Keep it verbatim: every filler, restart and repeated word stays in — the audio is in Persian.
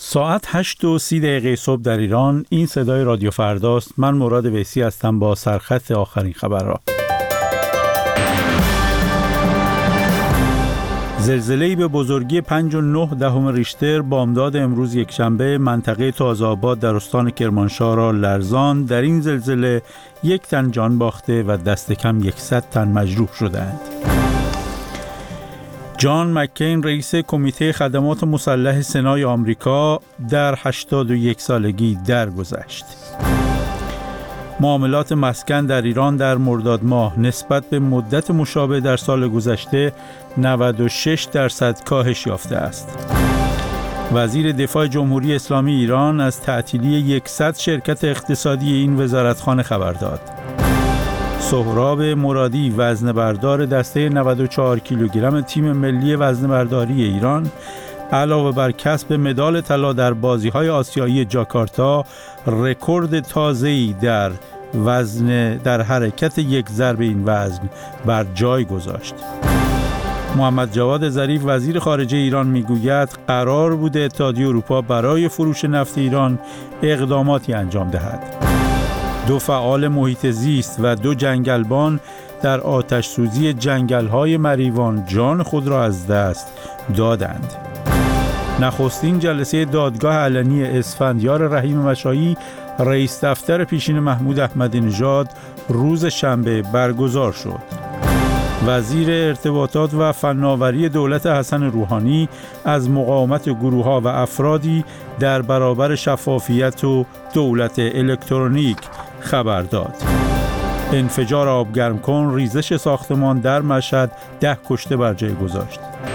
ساعت هشت و سی دقیقه صبح در ایران. این صدای رادیو فرداست. من مراد ویسی هستم با سرخط آخرین خبرها. زلزله‌ای به بزرگی پنج و نه دهم ریشتر بامداد امروز یکشنبه منطقه تازه‌آباد در استان کرمانشاه را لرزاند. در این زلزله یک تن جان باخته و دست کم صد تن مجروح شدند. جان مکین رئیس کمیته خدمات مسلح سنای آمریکا در هشتاد و یک سالگی درگذشت. معاملات مسکن در ایران در مرداد ماه نسبت به مدت مشابه در سال گذشته نود و شش درصد کاهش یافته است. وزیر دفاع جمهوری اسلامی ایران از تعطیلی صد شرکت اقتصادی این وزارتخانه خبر داد. سهراب مرادی وزنه‌بردار دسته نود و چهار کیلوگرم تیم ملی وزنه‌برداری ایران علاوه بر کسب مدال طلا در بازی‌های آسیایی جاکارتا، رکورد تازه‌ای در وزن در حرکت یک ضرب این وزن بر جای گذاشت. محمد جواد ظریف وزیر خارجه ایران میگوید قرار بود اتحادیه اروپا برای فروش نفت ایران اقداماتی انجام دهد. دو فعال محیط زیست و دو جنگلبان در آتش سوزی جنگل‌های مریوان جان خود را از دست دادند. نخستین جلسه دادگاه علنی اسفندیار رحیم مشایی رئیس دفتر پیشین محمود احمدی نژاد روز شنبه برگزار شد. وزیر ارتباطات و فناوری دولت حسن روحانی از مقاومت گروه‌ها و افرادی در برابر شفافیت و دولت الکترونیک خبر داد. انفجار آبگرمکن ریزش ساختمان در مشهد ده کشته بر جای گذاشت.